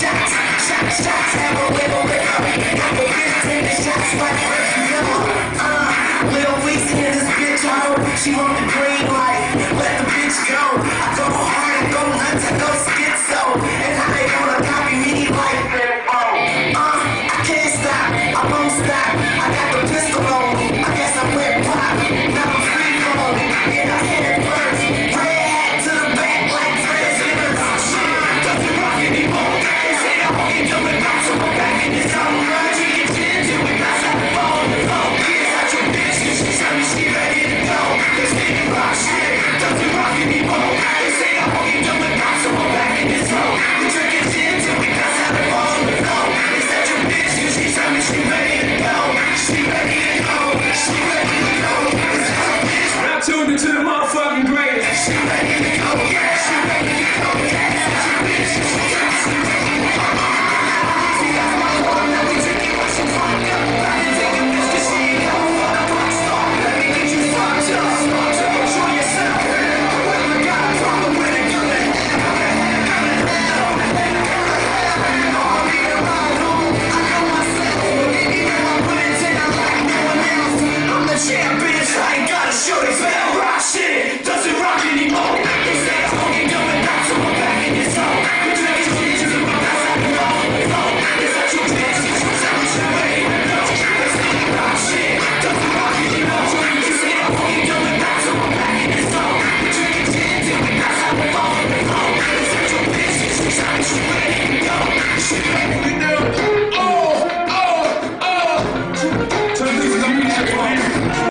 shots, have a wiggle, got the bitch taking shots right where you know. Little Weeks in this bitch, I hope she want the green light. Let the bitch go. I go hard and go nuts, I go schizo. And how they gonna copy me like that? I can't stop, I won't stop. I got the pistol on me. I guess I went pop. Now I'm free falling, and I hit it first. Red hat to the back like Fred Simmons. Shit, doesn't rock anymore. They say I'm only doing rock, so I'm back in this zone. She gets into it, I stop the phone. Get out your bitch, and she tell me she ready to go. This nigga rock shit, doesn't rock anymore. They say I'm only doing rock, so I'm back in this zone. We drinking gin till we got out the phone. Is that your bitch, and she tell me she ready to go. She ready to go, she ready to go. Is that your bitch? Now tuned into the motherfucking greatest. She ready to go, yeah, she ready to go, yeah. Is that your bitch, and she tell me she ready to go. See, that's my phone, now we drinking what she fucked up. I can take a bitch, 'cause she ain't got a fuck rock star. Let me get you fucked up, enjoy yourself. What I got a problem with it, girl, that I'm the champ, bitch. I ain't gotta show this man rock shit. Doesn't rock anymore. They say I'm only doing that, so I'm back in this zone. We drinking bitches and my guys at the phone. Is that your bitch? You tell me she ready to go. They say rock shit. Doesn't rock anymore. You say I'm only doing that, so I'm back in this zone. We drinking gin till my guys at the phone. Is that your bitch? You tell me she ready to go. She ready to go. Oh, oh, oh. Turn this up.